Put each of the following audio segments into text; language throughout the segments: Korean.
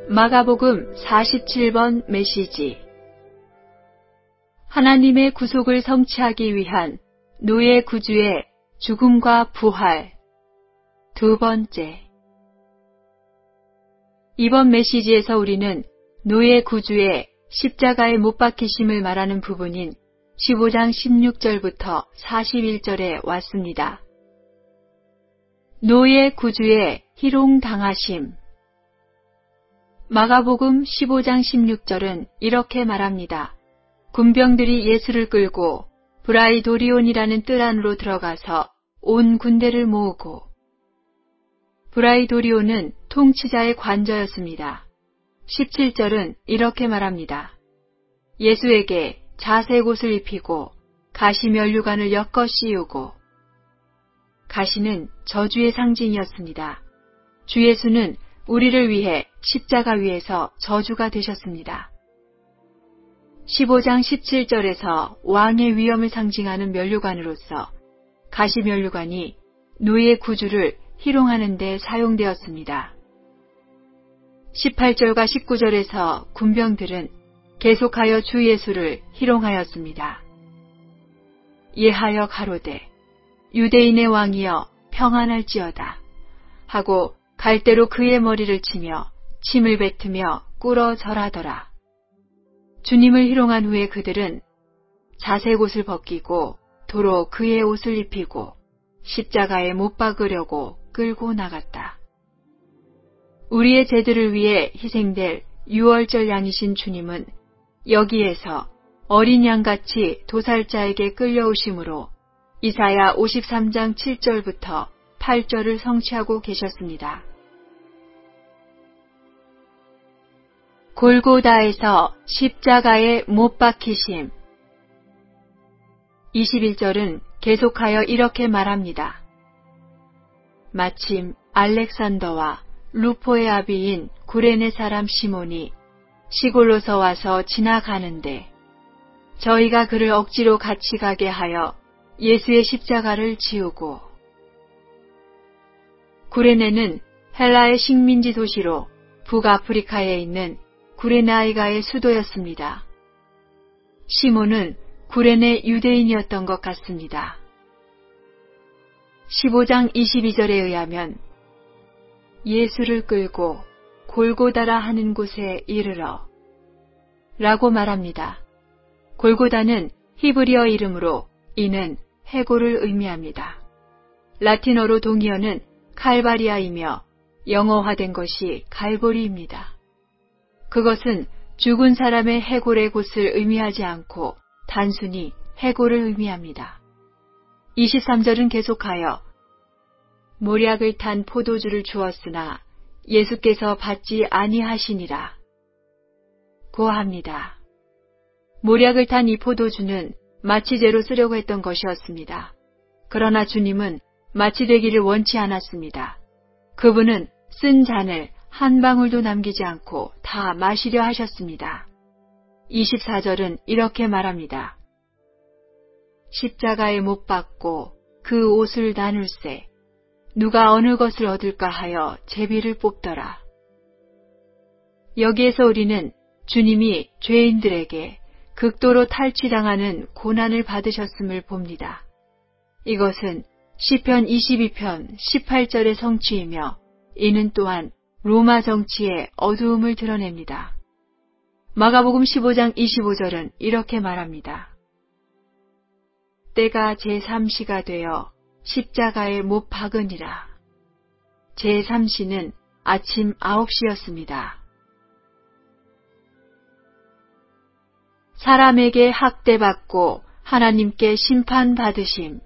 마가복음 47번 메시지. 하나님의 구속을 성취하기 위한 노예 구주의 죽음과 부활. 두 번째. 이번 메시지에서 우리는 노예 구주의 십자가에 못 박히심을 말하는 부분인 15장 16절부터 41절에 왔습니다. 노예 구주의 희롱당하심. 마가복음 15장 16절은 이렇게 말합니다. 군병들이 예수를 끌고 브라이도리온이라는 뜰 안으로 들어가서 온 군대를 모으고. 브라이도리온은 통치자의 관저였습니다. 17절은 이렇게 말합니다. 예수에게 자색 옷을 입히고 가시면류관을 엮어 씌우고. 가시는 저주의 상징이었습니다. 주 예수는 우리를 위해 십자가 위에서 저주가 되셨습니다. 15장 17절에서 왕의 위엄을 상징하는 면류관으로서 가시면류관이 노예 구주를 희롱하는 데 사용되었습니다. 18절과 19절에서 군병들은 계속하여 주 예수를 희롱하였습니다. 예하여 가로되 유대인의 왕이여 평안할지어다 하고 갈대로 그의 머리를 치며 침을 뱉으며 꿇어 절하더라. 주님을 희롱한 후에 그들은 자색 옷을 벗기고 도로 그의 옷을 입히고 십자가에 못 박으려고 끌고 나갔다. 우리의 죄들을 위해 희생될 유월절 양이신 주님은 여기에서 어린 양같이 도살자에게 끌려오심으로 이사야 53장 7절부터 8절을 성취하고 계셨습니다. 골고다에서 십자가에 못 박히심. 21절은 계속하여 이렇게 말합니다. 마침 알렉산더와 루포의 아비인 구레네 사람 시몬이 시골로서 와서 지나가는데 저희가 그를 억지로 같이 가게 하여 예수의 십자가를 지우고. 구레네는 헬라의 식민지 도시로 북아프리카에 있는 구레나이가의 수도였습니다. 시몬은 구레네 유대인이었던 것 같습니다. 15장 22절에 의하면 예수를 끌고 골고다라 하는 곳에 이르러 라고 말합니다. 골고다는 히브리어 이름으로 이는 해골을 의미합니다. 라틴어로 동의어는 칼바리아이며 영어화된 것이 갈보리입니다. 그것은 죽은 사람의 해골의 곳을 의미하지 않고 단순히 해골을 의미합니다. 23절은 계속하여 모략을 탄 포도주를 주었으나 예수께서 받지 아니하시니라 고합니다. 모략을 탄 이 포도주는 마취제로 쓰려고 했던 것이었습니다. 그러나 주님은 마취되기를 원치 않았습니다. 그분은 쓴 잔을 한 방울도 남기지 않고 다 마시려 하셨습니다. 24절은 이렇게 말합니다. 십자가에 못 박고 그 옷을 나눌세 누가 어느 것을 얻을까 하여 제비를 뽑더라. 여기에서 우리는 주님이 죄인들에게 극도로 탈취당하는 고난을 받으셨음을 봅니다. 이것은 시편 22편 18절의 성취이며 이는 또한 로마 정치의 어두움을 드러냅니다. 마가복음 15장 25절은 이렇게 말합니다. 때가 제3시가 되어 십자가에 못 박으니라. 제3시는 아침 9시였습니다. 사람에게 학대받고 하나님께 심판받으심.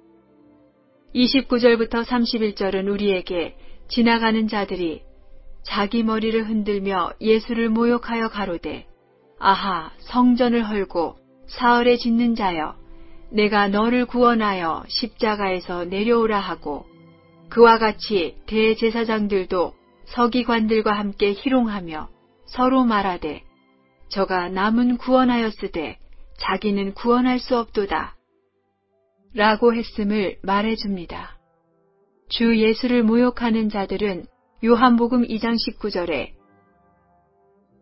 29절부터 31절은 우리에게 지나가는 자들이 자기 머리를 흔들며 예수를 모욕하여 가로되 아하 성전을 헐고 사흘에 짓는 자여 내가 너를 구원하여 십자가에서 내려오라 하고 그와 같이 대제사장들도 서기관들과 함께 희롱하며 서로 말하되 저가 남은 구원하였으되 자기는 구원할 수 없도다 라고 했음을 말해줍니다. 주 예수를 모욕하는 자들은 요한복음 2장 19절에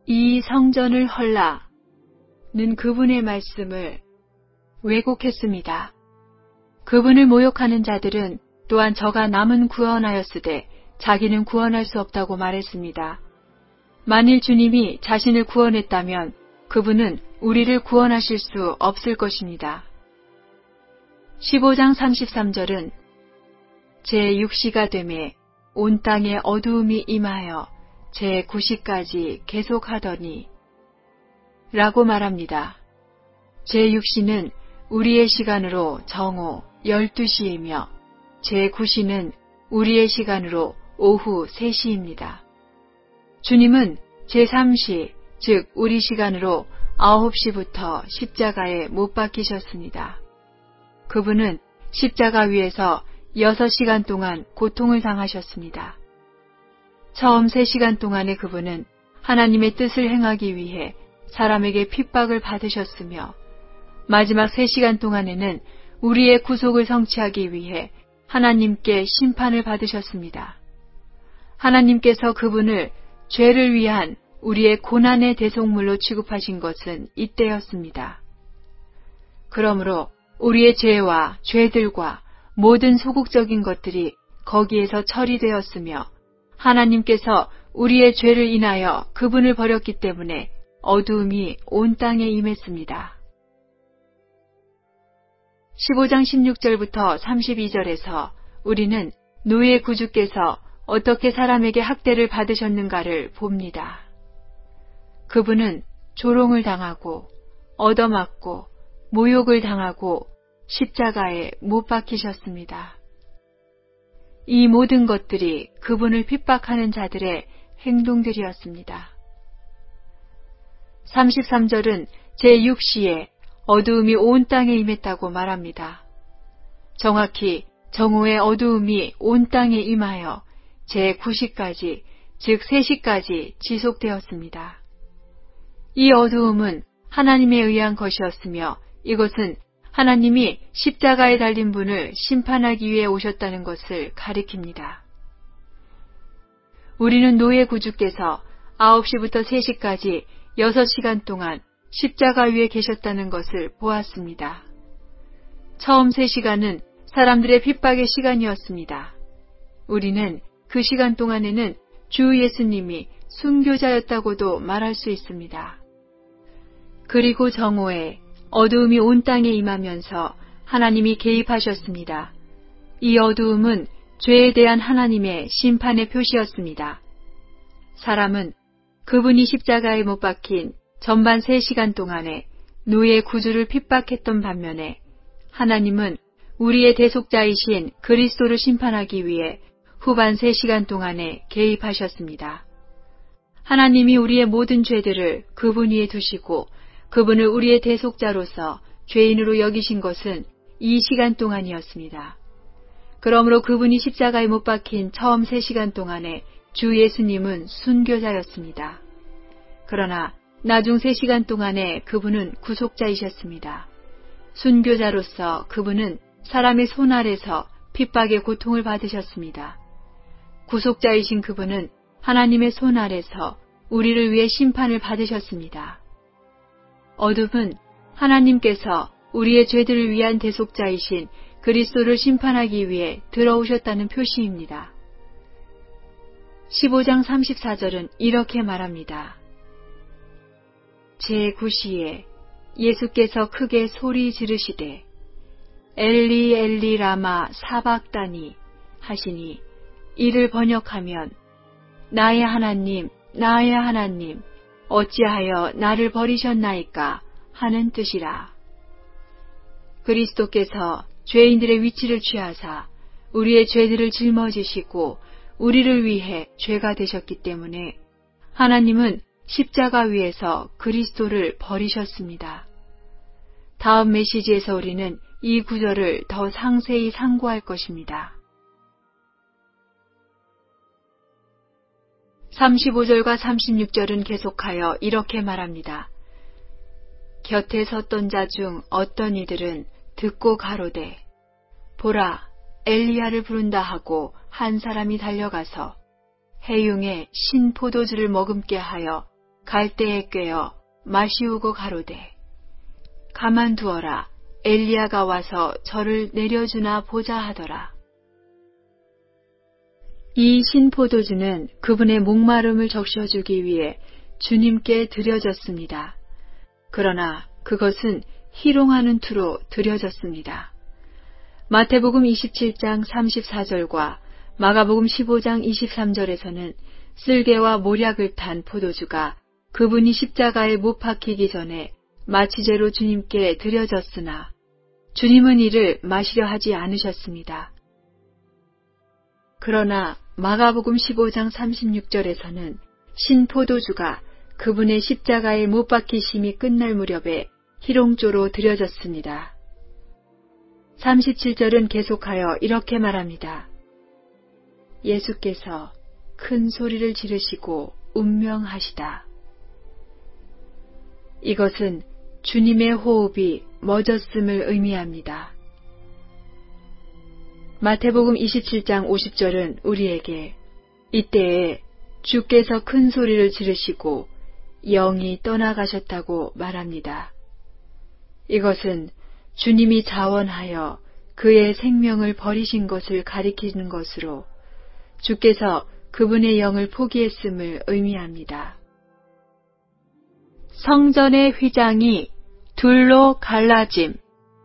이 성전을 헐라는 그분의 말씀을 왜곡했습니다. 그분을 모욕하는 자들은 또한 저가 남은 구원하였으되 자기는 구원할 수 없다고 말했습니다. 만일 주님이 자신을 구원했다면 그분은 우리를 구원하실 수 없을 것입니다. 15장 33절은 제6시가 되매 온 땅에 어두움이 임하여 제9시까지 계속하더니 라고 말합니다. 제6시는 우리의 시간으로 정오 12시이며 제9시는 우리의 시간으로 오후 3시입니다. 주님은 제3시, 즉 우리 시간으로 9시부터 십자가에 못 박히셨습니다. 그분은 십자가 위에서 6시간 동안 고통을 당하셨습니다. 처음 3시간 동안의 그분은 하나님의 뜻을 행하기 위해 사람에게 핍박을 받으셨으며 마지막 3시간 동안에는 우리의 구속을 성취하기 위해 하나님께 심판을 받으셨습니다. 하나님께서 그분을 죄를 위한 우리의 고난의 대속물로 취급하신 것은 이때였습니다. 그러므로 우리의 죄와 죄들과 모든 소극적인 것들이 거기에서 처리되었으며 하나님께서 우리의 죄를 인하여 그분을 버렸기 때문에 어두움이 온 땅에 임했습니다. 15장 16절부터 32절에서 우리는 노예 구주께서 어떻게 사람에게 학대를 받으셨는가를 봅니다. 그분은 조롱을 당하고 얻어맞고 모욕을 당하고 십자가에 못 박히셨습니다. 이 모든 것들이 그분을 핍박하는 자들의 행동들이었습니다. 33절은 제6시에 어두움이 온 땅에 임했다고 말합니다. 정확히 정오의 어두움이 온 땅에 임하여 제9시까지, 즉 3시까지 지속되었습니다. 이 어두움은 하나님에 의한 것이었으며 이것은 하나님이 십자가에 달린 분을 심판하기 위해 오셨다는 것을 가리킵니다. 우리는 노예 구주께서 9시부터 3시까지 6시간 동안 십자가 위에 계셨다는 것을 보았습니다. 처음 3시간은 사람들의 핍박의 시간이었습니다. 우리는 그 시간 동안에는 주 예수님이 순교자였다고도 말할 수 있습니다. 그리고 정오에 어두움이 온 땅에 임하면서 하나님이 개입하셨습니다. 이 어두움은 죄에 대한 하나님의 심판의 표시였습니다. 사람은 그분이 십자가에 못 박힌 전반 3시간 동안에 노예 구주를 핍박했던 반면에 하나님은 우리의 대속자이신 그리스도를 심판하기 위해 후반 3시간 동안에 개입하셨습니다. 하나님이 우리의 모든 죄들을 그분 위에 두시고 그분을 우리의 대속자로서 죄인으로 여기신 것은 이 시간 동안이었습니다. 그러므로 그분이 십자가에 못 박힌 처음 3시간 동안에 주 예수님은 순교자였습니다. 그러나 나중 3시간 동안에 그분은 구속자이셨습니다. 순교자로서 그분은 사람의 손 아래서 핍박의 고통을 받으셨습니다. 구속자이신 그분은 하나님의 손 아래서 우리를 위해 심판을 받으셨습니다. 어둠은 하나님께서 우리의 죄들을 위한 대속자이신 그리스도를 심판하기 위해 들어오셨다는 표시입니다. 15장 34절은 이렇게 말합니다. 제9시에 예수께서 크게 소리 지르시되 엘리 엘리 라마 사박다니 하시니 이를 번역하면 나의 하나님 어찌하여 나를 버리셨나이까 하는 뜻이라. 그리스도께서 죄인들의 위치를 취하사 우리의 죄들을 짊어지시고 우리를 위해 죄가 되셨기 때문에 하나님은 십자가 위에서 그리스도를 버리셨습니다. 다음 메시지에서 우리는 이 구절을 더 상세히 상고할 것입니다. 35절과 36절은 계속하여 이렇게 말합니다. 곁에 섰던 자 중 어떤 이들은 듣고 가로되 보라 엘리야를 부른다 하고 한 사람이 달려가서 해융에 신 포도주를 머금게 하여 갈대에 꿰어 마시우고 가로되 가만두어라. 엘리야가 와서 저를 내려주나 보자 하더라. 이 신포도주는 그분의 목마름을 적셔주기 위해 주님께 드려졌습니다. 그러나 그것은 희롱하는 투로 드려졌습니다. 마태복음 27장 34절과 마가복음 15장 23절에서는 쓸개와 모략을 탄 포도주가 그분이 십자가에 못 박히기 전에 마취제로 주님께 드려졌으나 주님은 이를 마시려 하지 않으셨습니다. 그러나 마가복음 15장 36절에서는 신포도주가 그분의 십자가에 못 박히심이 끝날 무렵에 희롱조로 드려졌습니다. 37절은 계속하여 이렇게 말합니다. 예수께서 큰 소리를 지르시고 운명하시다. 이것은 주님의 호흡이 멎었음을 의미합니다. 마태복음 27장 50절은 우리에게 이때에 주께서 큰 소리를 지르시고 영이 떠나가셨다고 말합니다. 이것은 주님이 자원하여 그의 생명을 버리신 것을 가리키는 것으로 주께서 그분의 영을 포기했음을 의미합니다. 성전의 휘장이 둘로 갈라짐.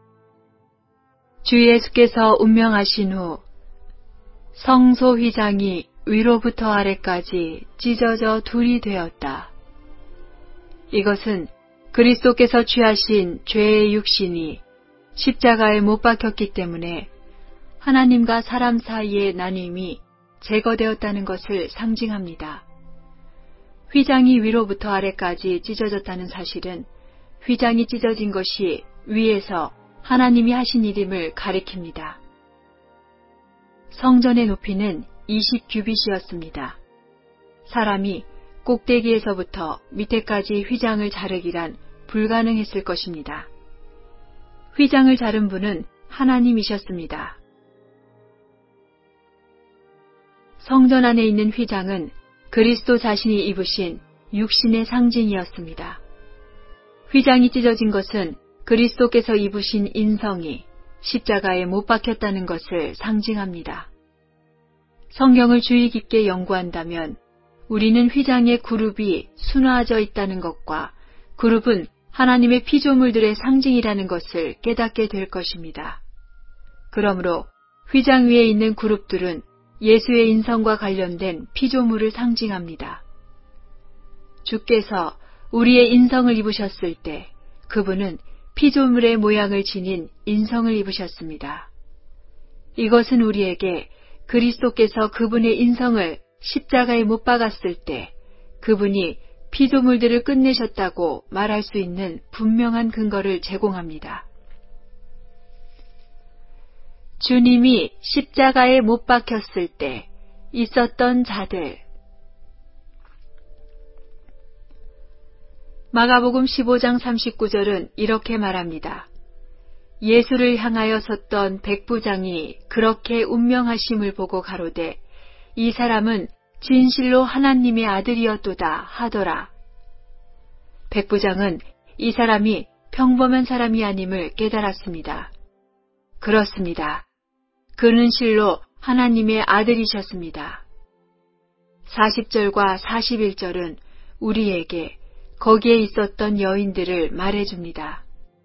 주 예수께서 운명하신 후 성소 휘장이 위로부터 아래까지 찢어져 둘이 되었다. 이것은 그리스도께서 취하신 죄의 육신이 십자가에 못 박혔기 때문에 하나님과 사람 사이의 나눔이 제거되었다는 것을 상징합니다. 휘장이 위로부터 아래까지 찢어졌다는 사실은 휘장이 찢어진 것이 위에서 하나님이 하신 일임을 가리킵니다. 성전의 높이는 20규빗이었습니다. 사람이 꼭대기에서부터 밑에까지 휘장을 자르기란 불가능했을 것입니다. 휘장을 자른 분은 하나님이셨습니다. 성전 안에 있는 휘장은 그리스도 자신이 입으신 육신의 상징이었습니다. 휘장이 찢어진 것은 그리스도께서 입으신 인성이 십자가에 못 박혔다는 것을 상징합니다. 성경을 주의 깊게 연구한다면 우리는 휘장의 그룹이 순화져 있다는 것과 그룹은 하나님의 피조물들의 상징이라는 것을 깨닫게 될 것입니다. 그러므로 휘장 위에 있는 그룹들은 예수의 인성과 관련된 피조물을 상징합니다. 주께서 우리의 인성을 입으셨을 때 그분은 피조물의 모양을 지닌 인성을 입으셨습니다. 이것은 우리에게 그리스도께서 그분의 인성을 십자가에 못 박았을 때 그분이 피조물들을 끝내셨다고 말할 수 있는 분명한 근거를 제공합니다. 주님이 십자가에 못 박혔을 때 있었던 자들. 마가복음 15장 39절은 이렇게 말합니다. 예수를 향하여 섰던 백부장이 그렇게 운명하심을 보고 가로되 이 사람은 진실로 하나님의 아들이었도다 하더라. 백부장은 이 사람이 평범한 사람이 아님을 깨달았습니다. 그렇습니다. 그는 실로 하나님의 아들이셨습니다. 40절과 41절은 우리에게 거기에 있었던 여인들을 말해줍니다.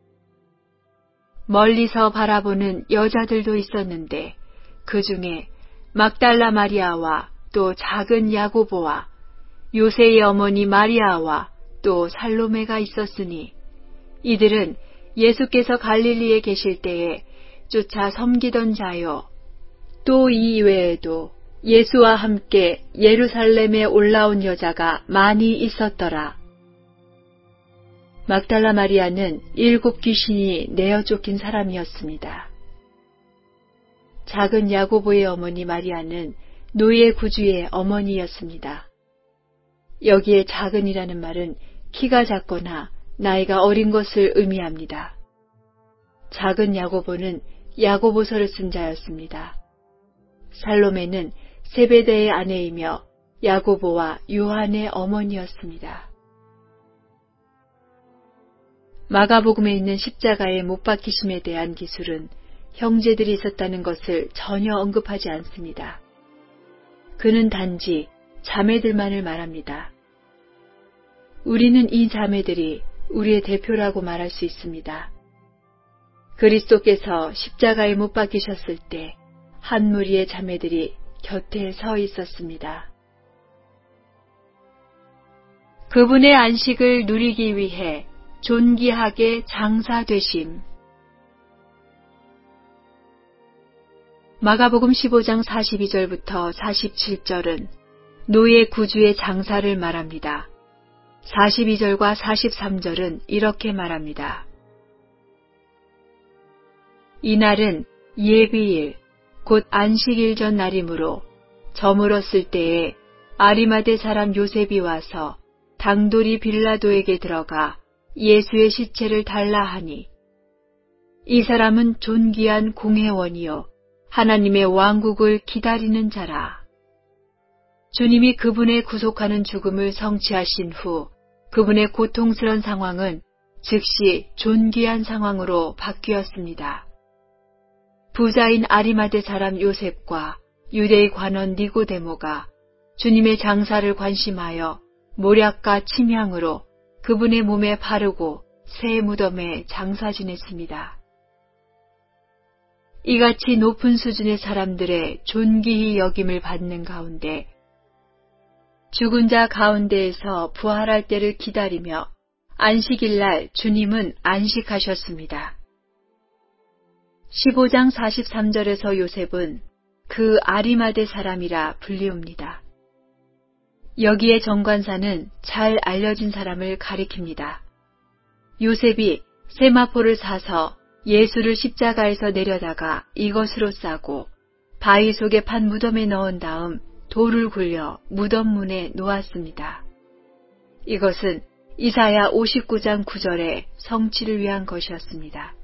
멀리서 바라보는 여자들도 있었는데 그 중에 막달라 마리아와 또 작은 야고보와 요새의 어머니 마리아와 또 살로메가 있었으니 이들은 예수께서 갈릴리에 계실 때에 쫓아 섬기던 자요. 또 이 외에도 예수와 함께 예루살렘에 올라온 여자가 많이 있었더라. 막달라 마리아는 7 귀신이 내어 쫓긴 사람이었습니다. 작은 야고보의 어머니 마리아는 노예 구주의 어머니였습니다. 여기에 작은이라는 말은 키가 작거나 나이가 어린 것을 의미합니다. 작은 야고보는 야고보서를 쓴 자였습니다. 살로메는 세베대의 아내이며 야고보와 요한의 어머니였습니다. 마가복음에 있는 십자가의 못 박히심에 대한 기술은 형제들이 있었다는 것을 전혀 언급하지 않습니다. 그는 단지 자매들만을 말합니다. 우리는 이 자매들이 우리의 대표라고 말할 수 있습니다. 그리스도께서 십자가에 못 박히셨을 때 한 무리의 자매들이 곁에 서 있었습니다. 그분의 안식을 누리기 위해 존귀하게 장사되심. 마가복음 15장 42절부터 47절은 노예 구주의 장사를 말합니다. 42절과 43절은 이렇게 말합니다. 이날은 예비일, 곧 안식일 전 날이므로 저물었을 때에 아리마대 사람 요셉이 와서 당돌이 빌라도에게 들어가 예수의 시체를 달라 하니, 이 사람은 존귀한 공회원이요 하나님의 왕국을 기다리는 자라. 주님이 그분의 구속하는 죽음을 성취하신 후 그분의 고통스러운 상황은 즉시 존귀한 상황으로 바뀌었습니다. 부자인 아리마대 사람 요셉과 유대의 관원 니고데모가 주님의 장사를 관심하여 모략과 침향으로 그분의 몸에 바르고 새 무덤에 장사 지냈습니다. 이같이 높은 수준의 사람들의 존귀히 여김을 받는 가운데 죽은 자 가운데에서 부활할 때를 기다리며 안식일날 주님은 안식하셨습니다. 15장 43절에서 요셉은 그 아리마대 사람이라 불리웁니다. 여기에 정관사는 잘 알려진 사람을 가리킵니다. 요셉이 세마포를 사서 예수를 십자가에서 내려다가 이것으로 싸고 바위 속에 판 무덤에 넣은 다음 돌을 굴려 무덤 문에 놓았습니다. 이것은 이사야 59장 9절의 성취를 위한 것이었습니다.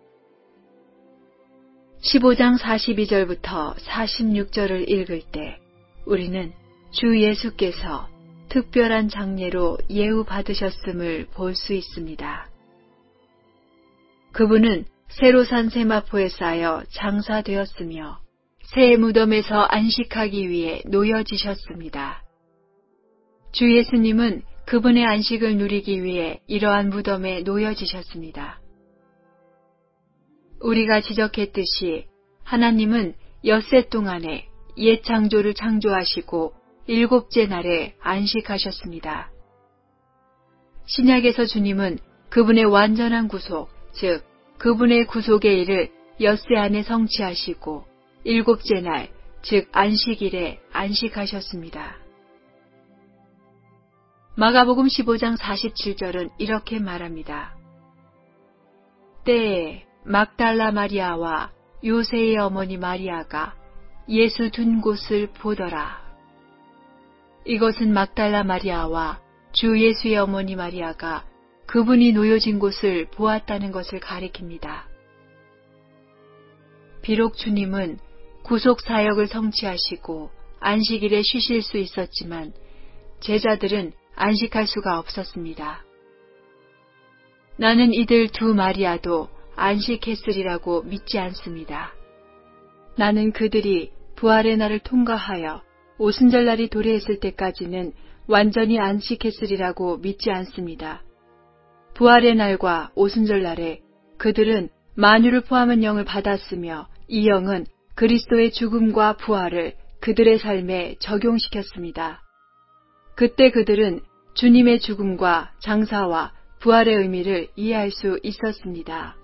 15장 42절부터 46절을 읽을 때 우리는 주 예수께서 특별한 장례로 예우받으셨음을 볼 수 있습니다. 그분은 새로 산 세마포에 쌓여 장사되었으며 새 무덤에서 안식하기 위해 놓여지셨습니다. 주 예수님은 그분의 안식을 누리기 위해 이러한 무덤에 놓여지셨습니다. 우리가 지적했듯이 하나님은 엿새 동안에 옛 창조를 창조하시고 일곱째 날에 안식하셨습니다. 신약에서 주님은 그분의 완전한 구속, 즉 그분의 구속의 일을 엿새 안에 성취하시고 일곱째 날, 즉 안식일에 안식하셨습니다. 마가복음 15장 47절은 이렇게 말합니다. 때에 막달라 마리아와 요새의 어머니 마리아가 예수 둔 곳을 보더라. 이것은 막달라 마리아와 주 예수의 어머니 마리아가 그분이 놓여진 곳을 보았다는 것을 가리킵니다. 비록 주님은 구속 사역을 성취하시고 안식일에 쉬실 수 있었지만 제자들은 안식할 수가 없었습니다. 나는 이들 두 마리아도 안식했으리라고 믿지 않습니다. 나는 그들이 부활의 날을 통과하여 오순절날이 도래했을 때까지는 완전히 안식했으리라고 믿지 않습니다. 부활의 날과 오순절날에 그들은 만유를 포함한 영을 받았으며 이 영은 그리스도의 죽음과 부활을 그들의 삶에 적용시켰습니다. 그때 그들은 주님의 죽음과 장사와 부활의 의미를 이해할 수 있었습니다.